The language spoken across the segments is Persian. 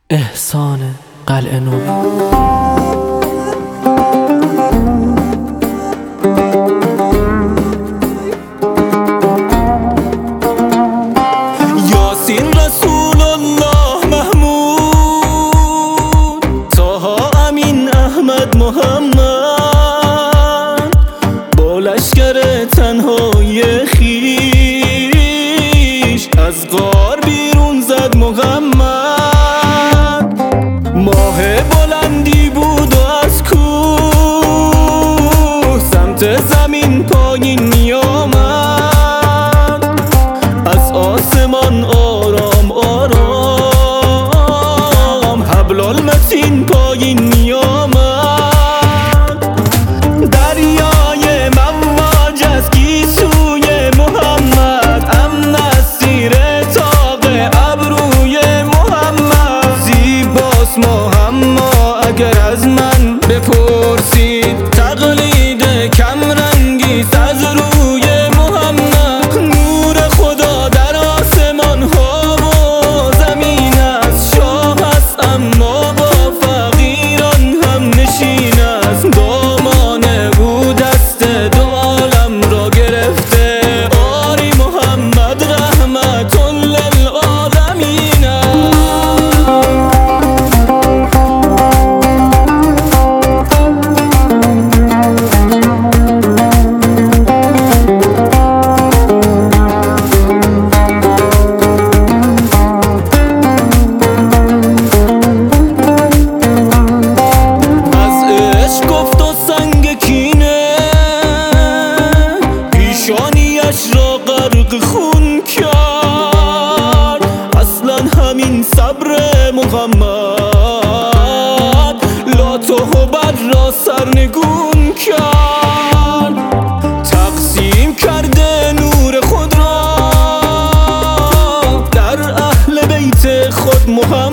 احسان قلعه نویی. یاسین رسول الله محمود، طه امین احمد محمد، با لشکر تنهای خویش از غار بیرون زد محمد. ماه بلندی بود و از کوه سمت زمین پایین می آمد، از آسمان آرام آرام حبل المتین پایین می آمد. دریای مواج از گیسوی محمد، امن از زیر طاق ابروی محمد. زیباست اما اگر از من بپرسید، تقلید کمرنگی از روی محمد. نور خدا در آسمان ها و زمین است، شاه است اما با فقیران هم نشین است. دامانه بود دست دو عالم را گرفته، آری محمد رحمت للعالمین است. پیشانیش را غرق خون کرد، اصلا همین صبر محمد لات و هبل را سرنگون کرد. تقسیم کرده نور خود را در اهل بیت خود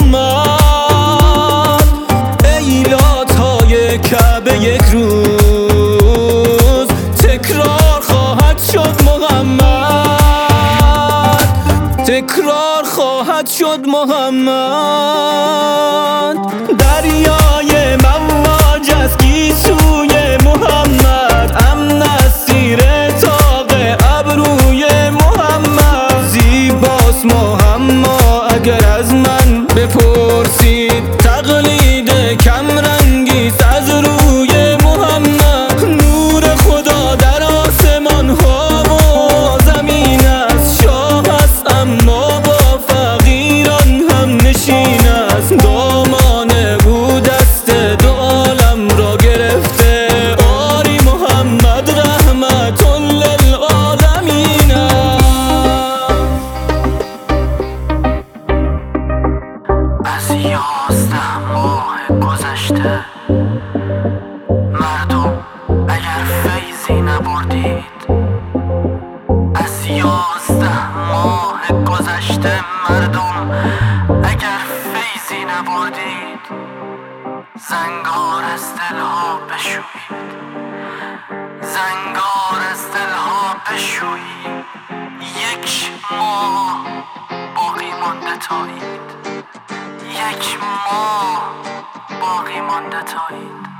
محمد. ای لات‌های کعبه یک روز تکرار خواهد شد محمد، تکرار خواهد شد محمد. دریای مواج از گیسوی محمد، امن از زیر طاق ابروی محمد. زیباست اما اگر از من بپرسید، تقلید کمرنگی از روی محمد. نور خدا در آسمان ها و زمین است، شاه است اما با فقیران هم نشین است. دامانه بود دست دو عالم را گرفته، آری محمد رحمت للعالمین است. از 11 ماه گذشته مردم اگر فیضی نبردید، از 11 ماه گذشته مردم اگر فیضی نبردید، زنگار از دلها بشویید، زنگار از دلها بشویید. 1 ماه باقی مانده تایید، 1 ماه باقی مانده تایید.